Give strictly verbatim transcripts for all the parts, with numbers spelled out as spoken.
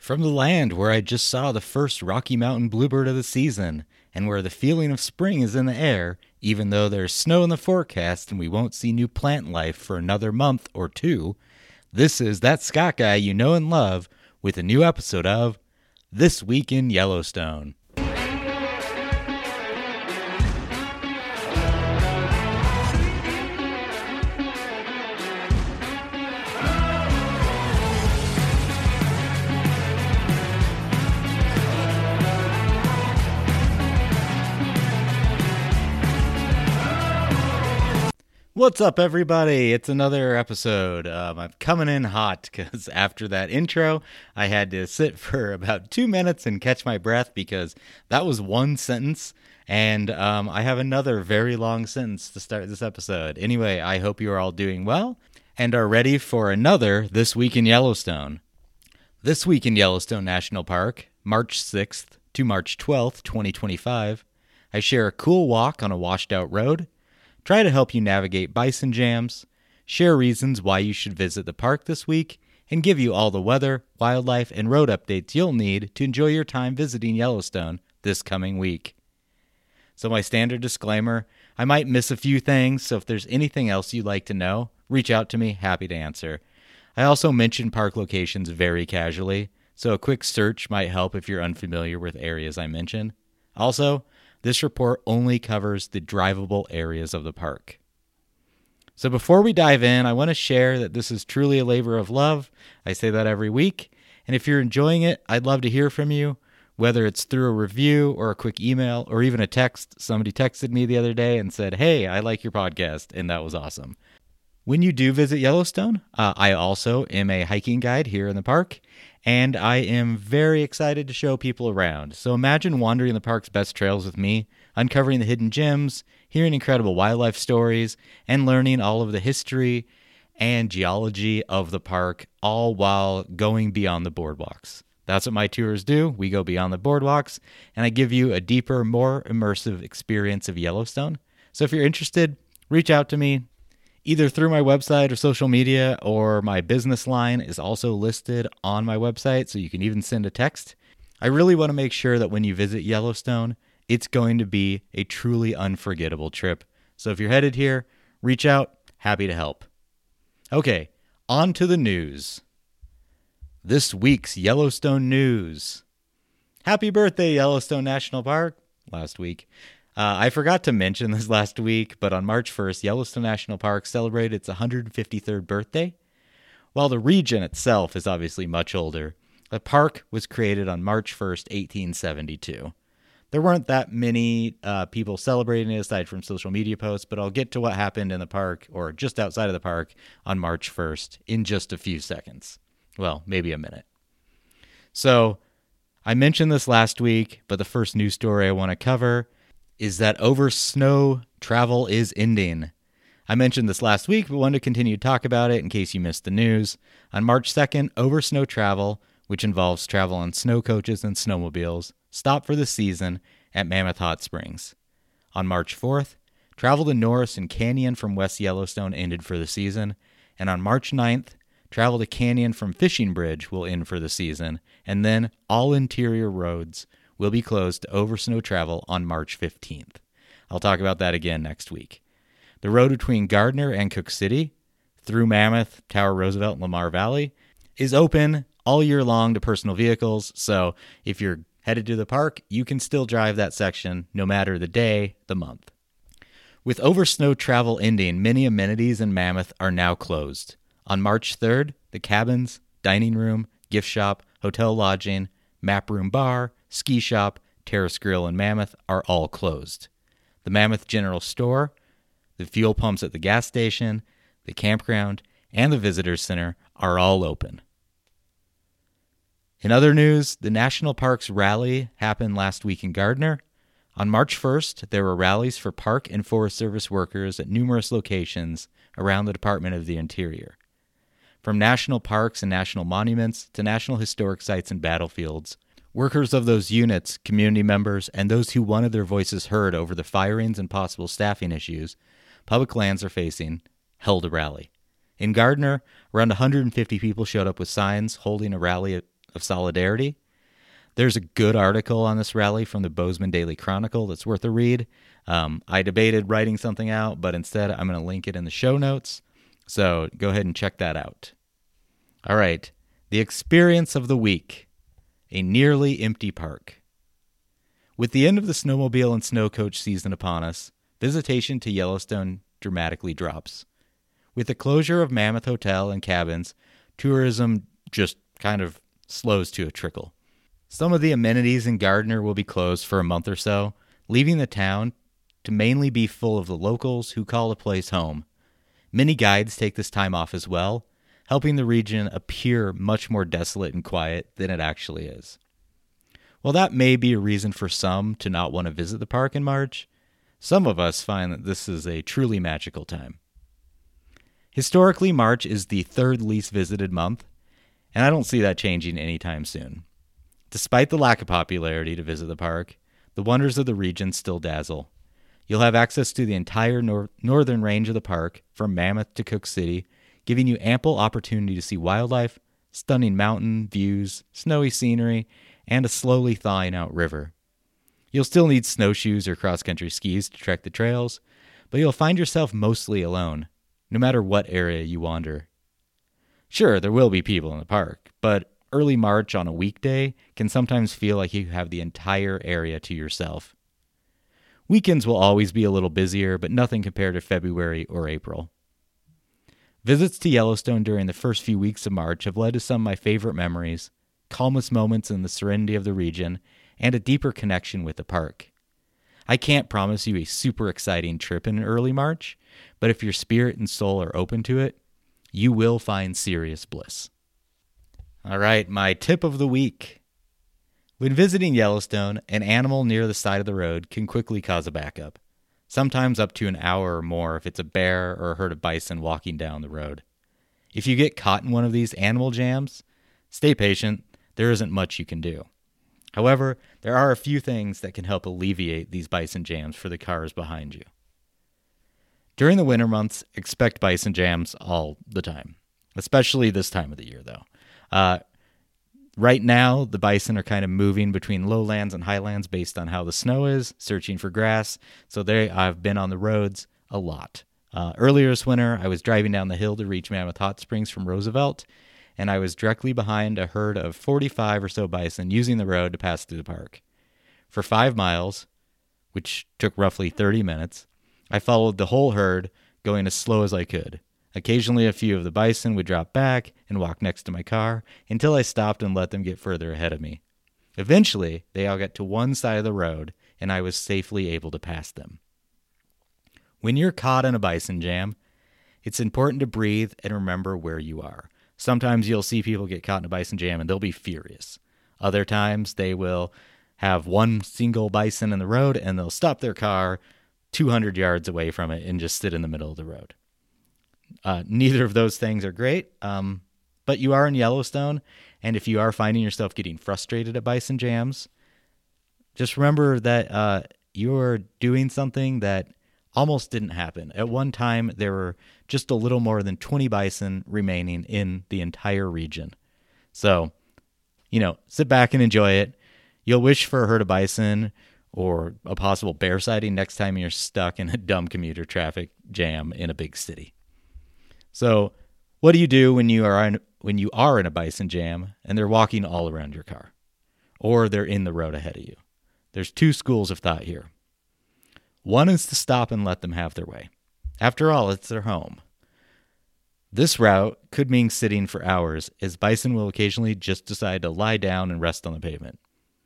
From the land where I just saw the first Rocky Mountain bluebird of the season, and where the feeling of spring is in the air, even though there's snow in the forecast and we won't see new plant life for another month or two, this is That Scott Guy You Know and Love with a new episode of This Week in Yellowstone. What's up, everybody? It's another episode. Um, I'm coming in hot because after that intro, I had to sit for about two minutes and catch my breath because that was one sentence, and um, I have another very long sentence to start this episode. Anyway, I hope you are all doing well and are ready for another This Week in Yellowstone. This Week in Yellowstone National Park, March sixth to March twelfth, twenty twenty-five, I share a cool walk on a washed-out road, try to help you navigate bison jams, share reasons why you should visit the park this week, and give you all the weather, wildlife, and road updates you'll need to enjoy your time visiting Yellowstone this coming week. So my standard disclaimer, I might miss a few things, so if there's anything else you'd like to know, reach out to me, happy to answer. I also mention park locations very casually, so a quick search might help if you're unfamiliar with areas I mention. Also, this report only covers the drivable areas of the park. So before we dive in, I want to share that this is truly a labor of love. I say that every week. And if you're enjoying it, I'd love to hear from you, whether it's through a review or a quick email or even a text. Somebody texted me the other day and said, "Hey, I like your podcast," and that was awesome. When you do visit Yellowstone, uh, I also am a hiking guide here in the park, and I am very excited to show people around. So imagine wandering the park's best trails with me, uncovering the hidden gems, hearing incredible wildlife stories, and learning all of the history and geology of the park, all while going beyond the boardwalks. That's what my tours do. We go beyond the boardwalks, and I give you a deeper, more immersive experience of Yellowstone. So if you're interested, reach out to me. Either through my website or social media, or my business line is also listed on my website, so you can even send a text. I really want to make sure that when you visit Yellowstone, it's going to be a truly unforgettable trip. So if you're headed here, reach out. Happy to help. Okay, on to the news. This week's Yellowstone news. Happy birthday, Yellowstone National Park, last week. Uh, I forgot to mention this last week, but on March first, Yellowstone National Park celebrated its one hundred fifty-third birthday. While the region itself is obviously much older, the park was created on March first, eighteen seventy-two. There weren't that many uh, people celebrating it aside from social media posts, but I'll get to what happened in the park, or just outside of the park, on March first in just a few seconds. Well, maybe a minute. So, I mentioned this last week, but the first news story I want to cover is that over snow travel is ending. I mentioned this last week, but wanted to continue to talk about it in case you missed the news. On March second, over snow travel, which involves travel on snow coaches and snowmobiles, stopped for the season at Mammoth Hot Springs. On March fourth, travel to Norris and Canyon from West Yellowstone ended for the season. And on March ninth, travel to Canyon from Fishing Bridge will end for the season. And then all interior roads will be closed to over snow travel on March fifteenth. I'll talk about that again next week. The road between Gardner and Cook City, through Mammoth, Tower Roosevelt, and Lamar Valley, is open all year long to personal vehicles, so if you're headed to the park, you can still drive that section no matter the day, the month. With over snow travel ending, many amenities in Mammoth are now closed. On March third, the cabins, dining room, gift shop, hotel lodging, map room bar, ski shop, terrace grill, and Mammoth are all closed. The Mammoth General Store, the fuel pumps at the gas station, the campground, and the visitor center are all open. In other news, the National Parks Rally happened last week in Gardner. On March first, there were rallies for Park and Forest Service workers at numerous locations around the Department of the Interior. From national parks and national monuments to national historic sites and battlefields, workers of those units, community members, and those who wanted their voices heard over the firings and possible staffing issues public lands are facing held a rally. In Gardner, around one hundred fifty people showed up with signs holding a rally of solidarity. There's a good article on this rally from the Bozeman Daily Chronicle that's worth a read. Um, I debated writing something out, but instead I'm going to link it in the show notes. So go ahead and check that out. All right, the experience of the week, a nearly empty park. With the end of the snowmobile and snow coach season upon us, visitation to Yellowstone dramatically drops. With the closure of Mammoth Hotel and cabins, tourism just kind of slows to a trickle. Some of the amenities in Gardner will be closed for a month or so, leaving the town to mainly be full of the locals who call the place home. Many guides take this time off as well, helping the region appear much more desolate and quiet than it actually is. While that may be a reason for some to not want to visit the park in March, some of us find that this is a truly magical time. Historically, March is the third least visited month, and I don't see that changing anytime soon. Despite the lack of popularity to visit the park, the wonders of the region still dazzle. You'll have access to the entire nor- northern range of the park, from Mammoth to Cook City, giving you ample opportunity to see wildlife, stunning mountain views, snowy scenery, and a slowly thawing out river. You'll still need snowshoes or cross-country skis to trek the trails, but you'll find yourself mostly alone, no matter what area you wander. Sure, there will be people in the park, but early March on a weekday can sometimes feel like you have the entire area to yourself. Weekends will always be a little busier, but nothing compared to February or April. Visits to Yellowstone during the first few weeks of March have led to some of my favorite memories, calmest moments in the serenity of the region, and a deeper connection with the park. I can't promise you a super exciting trip in early March, but if your spirit and soul are open to it, you will find serious bliss. All right, my tip of the week. When visiting Yellowstone, an animal near the side of the road can quickly cause a backup, sometimes up to an hour or more if it's a bear or a herd of bison walking down the road. If you get caught in one of these animal jams, stay patient. There isn't much you can do. However, there are a few things that can help alleviate these bison jams for the cars behind you. During the winter months, expect bison jams all the time, especially this time of the year, though. Uh, right now, the bison are kind of moving between lowlands and highlands based on how the snow is, searching for grass, so they I've been on the roads a lot. Uh, earlier this winter, I was driving down the hill to reach Mammoth Hot Springs from Roosevelt, and I was directly behind a herd of forty-five or so bison using the road to pass through the park. For five miles, which took roughly thirty minutes, I followed the whole herd, going as slow as I could. Occasionally, a few of the bison would drop back and walk next to my car until I stopped and let them get further ahead of me. Eventually, they all got to one side of the road, and I was safely able to pass them. When you're caught in a bison jam, it's important to breathe and remember where you are. Sometimes you'll see people get caught in a bison jam and they'll be furious. Other times they will have one single bison in the road and they'll stop their car two hundred yards away from it and just sit in the middle of the road. Uh, neither of those things are great, um, but you are in Yellowstone, and if you are finding yourself getting frustrated at bison jams, just remember that uh, you're doing something that almost didn't happen. At one time, there were just a little more than twenty bison remaining in the entire region. So, you know, sit back and enjoy it. You'll wish for a herd of bison or a possible bear sighting next time you're stuck in a dumb commuter traffic jam in a big city. So, what do you do when you are in, when you are in a bison jam and they're walking all around your car, or they're in the road ahead of you? There's two schools of thought here. One is to stop and let them have their way. After all, it's their home. This route could mean sitting for hours, as bison will occasionally just decide to lie down and rest on the pavement.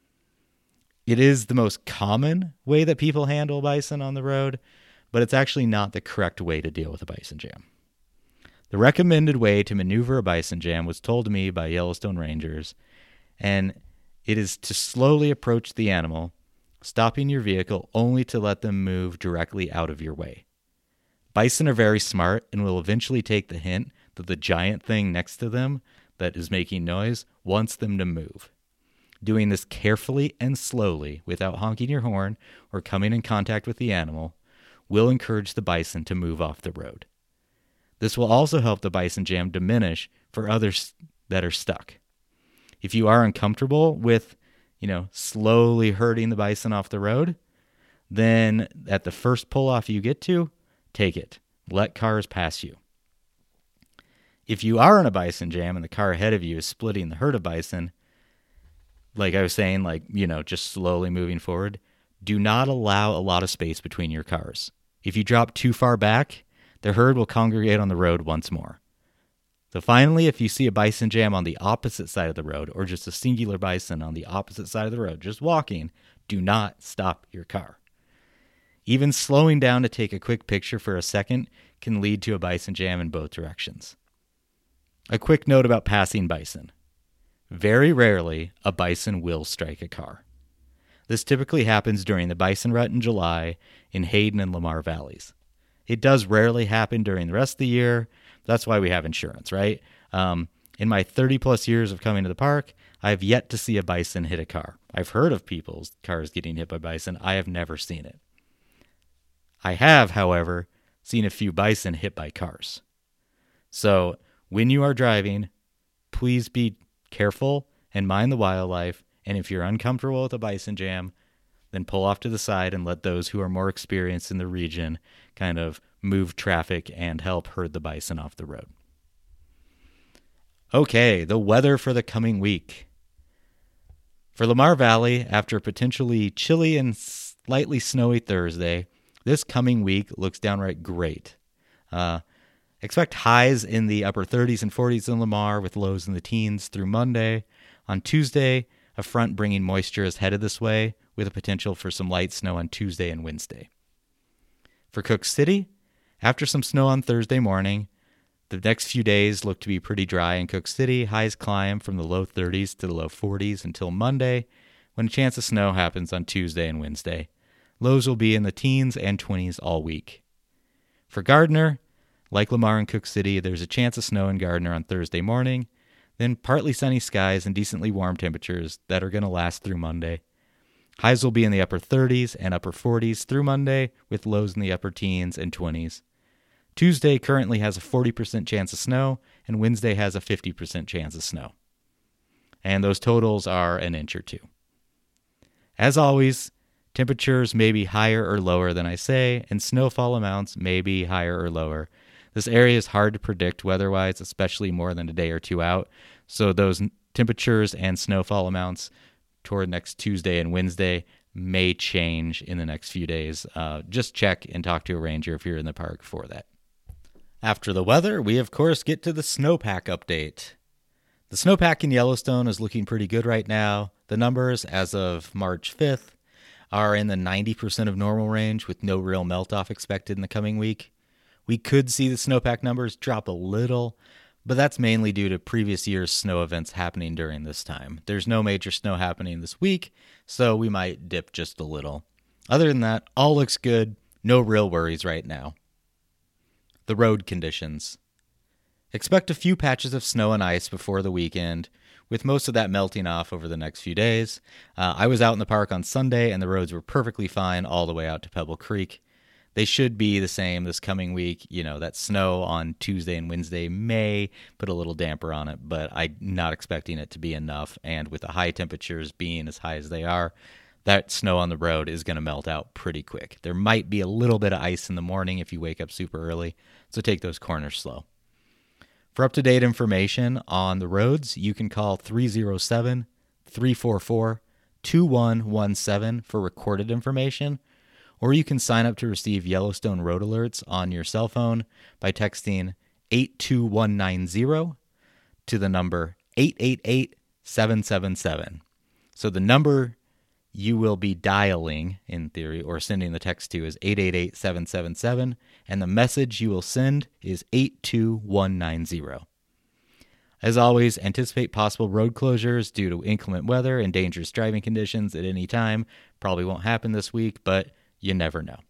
It is the most common way that people handle bison on the road, but it's actually not the correct way to deal with a bison jam. The recommended way to maneuver a bison jam was told to me by Yellowstone Rangers, and it is to slowly approach the animal, stopping your vehicle only to let them move directly out of your way. Bison are very smart and will eventually take the hint that the giant thing next to them that is making noise wants them to move. Doing this carefully and slowly without honking your horn or coming in contact with the animal will encourage the bison to move off the road. This will also help the bison jam diminish for others that are stuck. If you are uncomfortable with, you know, slowly herding the bison off the road, then at the first pull-off you get to, take it. Let cars pass you. If you are in a bison jam and the car ahead of you is splitting the herd of bison, like I was saying, like, you know, just slowly moving forward, do not allow a lot of space between your cars. If you drop too far back, the herd will congregate on the road once more. So finally, if you see a bison jam on the opposite side of the road, or just a singular bison on the opposite side of the road, just walking, do not stop your car. Even slowing down to take a quick picture for a second can lead to a bison jam in both directions. A quick note about passing bison. Very rarely, a bison will strike a car. This typically happens during the bison rut in July in Hayden and Lamar valleys. It does rarely happen during the rest of the year. That's why we have insurance, right? Um, in my thirty plus years of coming to the park, I've yet to see a bison hit a car. I've heard of people's cars getting hit by bison. I have never seen it. I have, however, seen a few bison hit by cars. So when you are driving, please be careful and mind the wildlife. And if you're uncomfortable with a bison jam, then pull off to the side and let those who are more experienced in the region kind of move traffic and help herd the bison off the road. Okay, the weather for the coming week. For Lamar Valley, after a potentially chilly and slightly snowy Thursday, this coming week looks downright great. Uh, expect highs in the upper thirties and forties in Lamar with lows in the teens through Monday. On Tuesday, a front bringing moisture is headed this way with a potential for some light snow on Tuesday and Wednesday. For Cook City, after some snow on Thursday morning, the next few days look to be pretty dry in Cook City. Highs climb from the low thirties to the low forties until Monday, when a chance of snow happens on Tuesday and Wednesday. Lows will be in the teens and twenties all week. For Gardner, like Lamar and Cook City, there's a chance of snow in Gardner on Thursday morning, then partly sunny skies and decently warm temperatures that are going to last through Monday. Highs will be in the upper thirties and upper forties through Monday, with lows in the upper teens and twenties. Tuesday currently has a forty percent chance of snow, and Wednesday has a fifty percent chance of snow. And those totals are an inch or two. As always, temperatures may be higher or lower than I say, and snowfall amounts may be higher or lower. This area is hard to predict weather-wise, especially more than a day or two out, so those temperatures and snowfall amounts toward next Tuesday and Wednesday may change in the next few days. Uh, just check and talk to a ranger if you're in the park for that. After the weather, we of course get to the snowpack update. The snowpack in Yellowstone is looking pretty good right now. The numbers as of March fifth are in the ninety percent of normal range with no real melt-off expected in the coming week. We could see the snowpack numbers drop a little, but that's mainly due to previous year's snow events happening during this time. There's no major snow happening this week, so we might dip just a little. Other than that, all looks good. No real worries right now. The road conditions. Expect a few patches of snow and ice before the weekend, with most of that melting off over the next few days. Uh, I was out in the park on Sunday, and the roads were perfectly fine all the way out to Pebble Creek. They should be the same this coming week. You know, that snow on Tuesday and Wednesday may put a little damper on it, but I'm not expecting it to be enough. And with the high temperatures being as high as they are, that snow on the road is going to melt out pretty quick. There might be a little bit of ice in the morning if you wake up super early, so take those corners slow. For up-to-date information on the roads, you can call three oh seven, three four four, two one one seven for recorded information, or you can sign up to receive Yellowstone road alerts on your cell phone by texting eight two one nine zero to the number eight eight eight, seven seven seven. So the number you will be dialing, in theory, or sending the text to is eight eight eight, seven seven seven, and the message you will send is eight two one nine zero. As always, anticipate possible road closures due to inclement weather and dangerous driving conditions at any time. Probably won't happen this week, but you never know.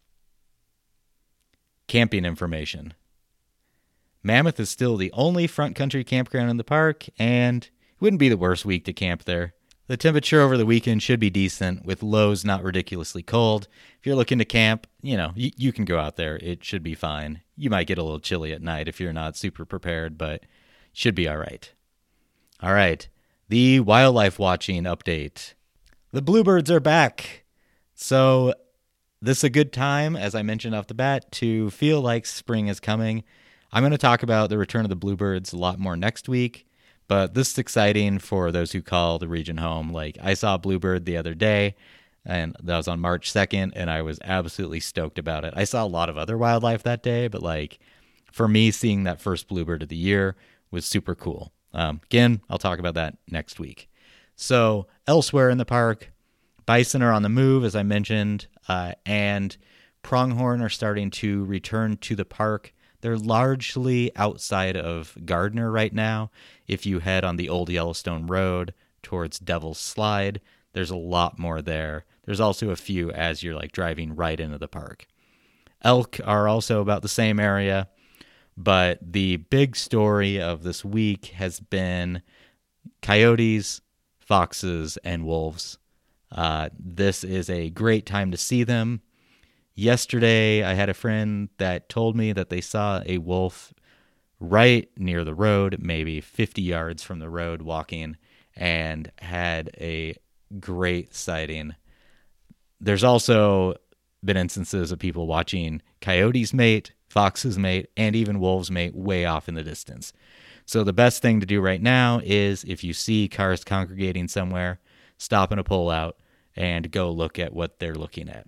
Camping information. Mammoth is still the only front country campground in the park, and it wouldn't be the worst week to camp there. The temperature over the weekend should be decent, with lows not ridiculously cold. If you're looking to camp, you know, you, you can go out there. It should be fine. You might get a little chilly at night if you're not super prepared, but should be all right. All right. The wildlife watching update. The bluebirds are back. So this is a good time, as I mentioned off the bat, to feel like spring is coming. I'm going to talk about the return of the bluebirds a lot more next week, but this is exciting for those who call the region home. Like, I saw a bluebird the other day, and that was on March second, and I was absolutely stoked about it. I saw a lot of other wildlife that day, but like for me, seeing that first bluebird of the year was super cool. Um, again, I'll talk about that next week. So elsewhere in the park, bison are on the move, as I mentioned, uh, and pronghorn are starting to return to the park. They're largely outside of Gardner right now. If you head on the old Yellowstone Road towards Devil's Slide, there's a lot more there. There's also a few as you're like driving right into the park. Elk are also about the same area, but the big story of this week has been coyotes, foxes, and wolves. Uh, this is a great time to see them. Yesterday, I had a friend that told me that they saw a wolf right near the road, maybe fifty yards from the road walking, and had a great sighting. There's also been instances of people watching coyotes mate, foxes mate, and even wolves mate way off in the distance. So the best thing to do right now is, if you see cars congregating somewhere, stop and a pull out and go look at what they're looking at.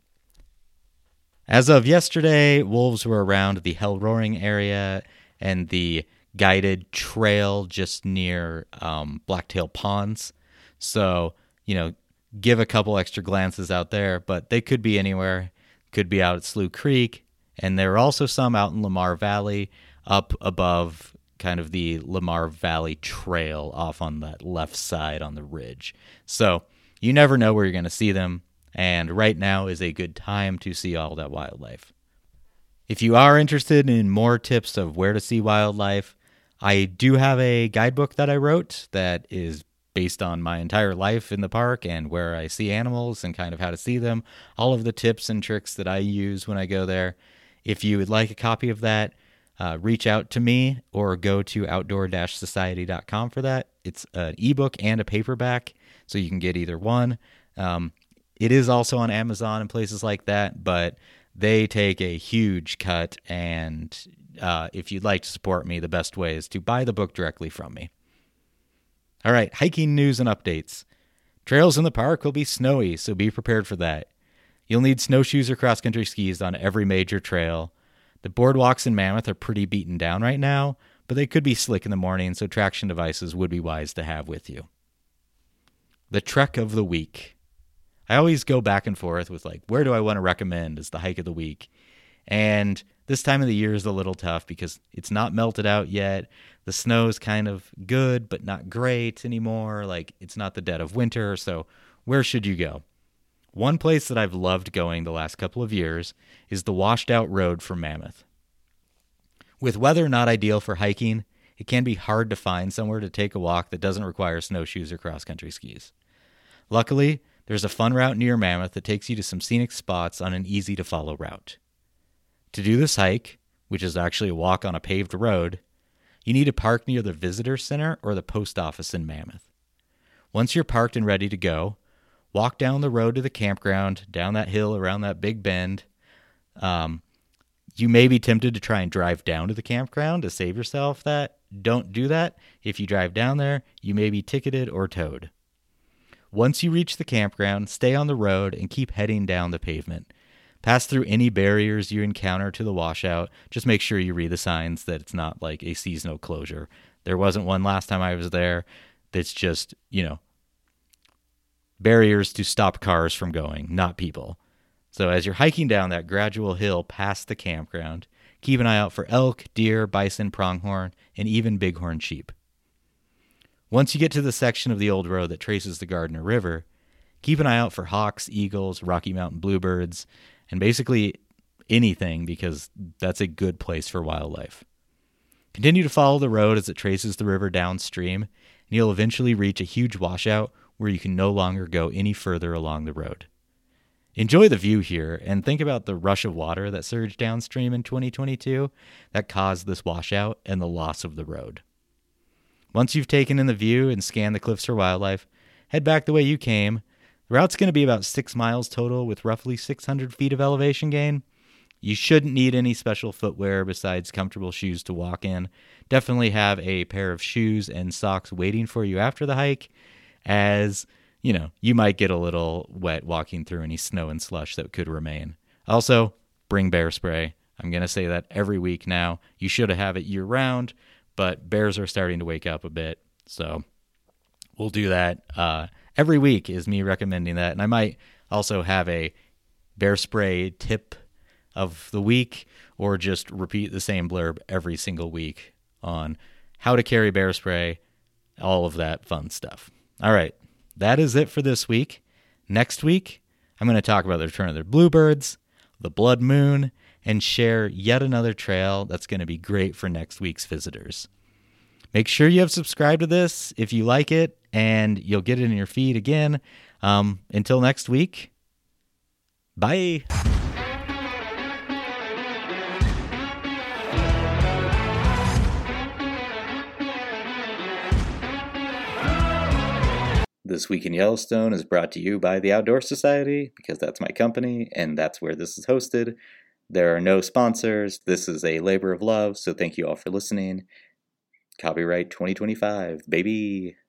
As of yesterday, wolves were around the Hell Roaring area and the guided trail just near um, Blacktail Ponds. So, you know, give a couple extra glances out there, but they could be anywhere. Could be out at Slough Creek, and there are also some out in Lamar Valley, up above kind of the Lamar Valley Trail off on that left side on the ridge. So you never know where you're going to see them, and right now is a good time to see all that wildlife. If you are interested in more tips of where to see wildlife, I do have a guidebook that I wrote that is based on my entire life in the park and where I see animals and kind of how to see them, all of the tips and tricks that I use when I go there. If you would like a copy of that, uh, reach out to me or go to outdoor society dot com for that. It's an ebook and a paperback, so you can get either one. Um, it is also on Amazon and places like that, but they take a huge cut, and uh, if you'd like to support me, the best way is to buy the book directly from me. All right, hiking news and updates. Trails in the park will be snowy, so be prepared for that. You'll need snowshoes or cross-country skis on every major trail. The boardwalks in Mammoth are pretty beaten down right now, but they could be slick in the morning, so traction devices would be wise to have with you. The trek of the week. I always go back and forth with, like, where do I want to recommend as the hike of the week? And this time of the year is a little tough because it's not melted out yet. The snow's kind of good, but not great anymore. Like, it's not the dead of winter, so where should you go? One place that I've loved going the last couple of years is the Washed Out Road from Mammoth. With weather not ideal for hiking, it can be hard to find somewhere to take a walk that doesn't require snowshoes or cross-country skis. Luckily, there's a fun route near Mammoth that takes you to some scenic spots on an easy-to-follow route. To do this hike, which is actually a walk on a paved road, you need to park near the visitor center or the post office in Mammoth. Once you're parked and ready to go, walk down the road to the campground, down that hill around that big bend. Um, you may be tempted to try and drive down to the campground to save yourself that. Don't do that. If you drive down there, you may be ticketed or towed. Once you reach the campground, stay on the road and keep heading down the pavement. Pass through any barriers you encounter to the washout. Just make sure you read the signs that it's not like a seasonal closure. There wasn't one last time I was there. That's just, you know, barriers to stop cars from going, not people. So as you're hiking down that gradual hill past the campground, keep an eye out for elk, deer, bison, pronghorn, and even bighorn sheep. Once you get to the section of the old road that traces the Gardner River, keep an eye out for hawks, eagles, Rocky Mountain bluebirds, and basically anything, because that's a good place for wildlife. Continue to follow the road as it traces the river downstream, and you'll eventually reach a huge washout where you can no longer go any further along the road. Enjoy the view here, and think about the rush of water that surged downstream in twenty twenty-two that caused this washout and the loss of the road. Once you've taken in the view and scanned the cliffs for wildlife, head back the way you came. The route's going to be about six miles total with roughly six hundred feet of elevation gain. You shouldn't need any special footwear besides comfortable shoes to walk in. Definitely have a pair of shoes and socks waiting for you after the hike, as, you know, you might get a little wet walking through any snow and slush that could remain. Also, bring bear spray. I'm going to say that every week now. You should have it year-round, but bears are starting to wake up a bit, so we'll do that. Uh, every week is me recommending that, and I might also have a bear spray tip of the week, or just repeat the same blurb every single week on how to carry bear spray, all of that fun stuff. All right, that is it for this week. Next week, I'm going to talk about the return of the bluebirds, the blood moon, and share yet another trail that's going to be great for next week's visitors. Make sure you have subscribed to this if you like it, and you'll get it in your feed again. Um, until next week, bye. This Week in Yellowstone is brought to you by the Outdoor Society, because that's my company, and that's where this is hosted. There are no sponsors. This is a labor of love, so thank you all for listening. Copyright twenty twenty-five, baby.